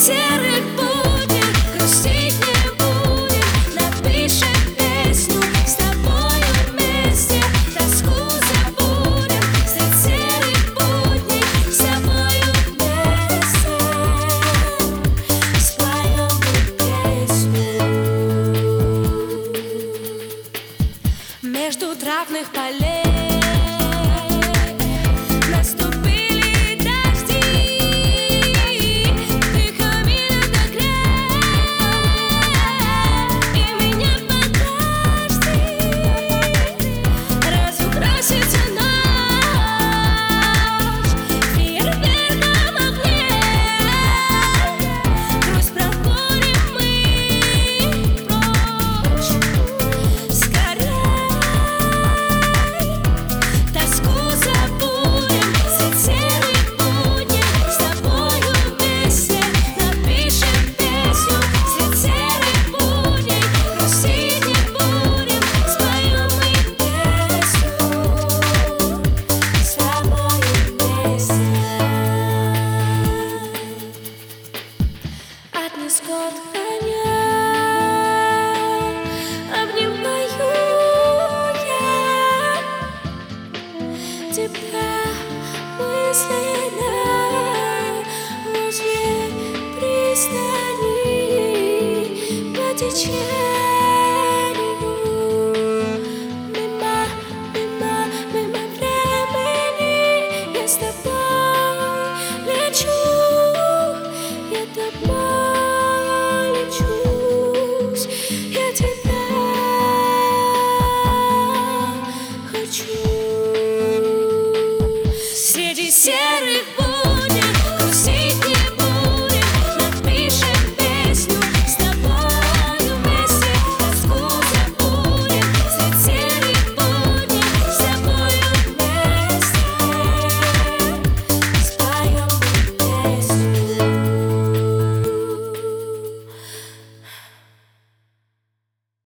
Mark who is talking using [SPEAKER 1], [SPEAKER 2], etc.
[SPEAKER 1] серых буднях грустить не будем, напишем песню с тобою вместе, тоску забудем средь серых будней, с тобою вместе споем песню. Между травных полей наступили дожди, ты камина до края, и меня подожди. Разукрасится ночь фейерверком огней, грусть прогоним мы прочь скорей. Тоску забудем средь серых будней, с тобою вместе напишем песню средь серых будней, грустить не будем, споем мы песню с тобою вместе. Отнес год коня, обнимаю я тебя мысленно возле пристани по течению.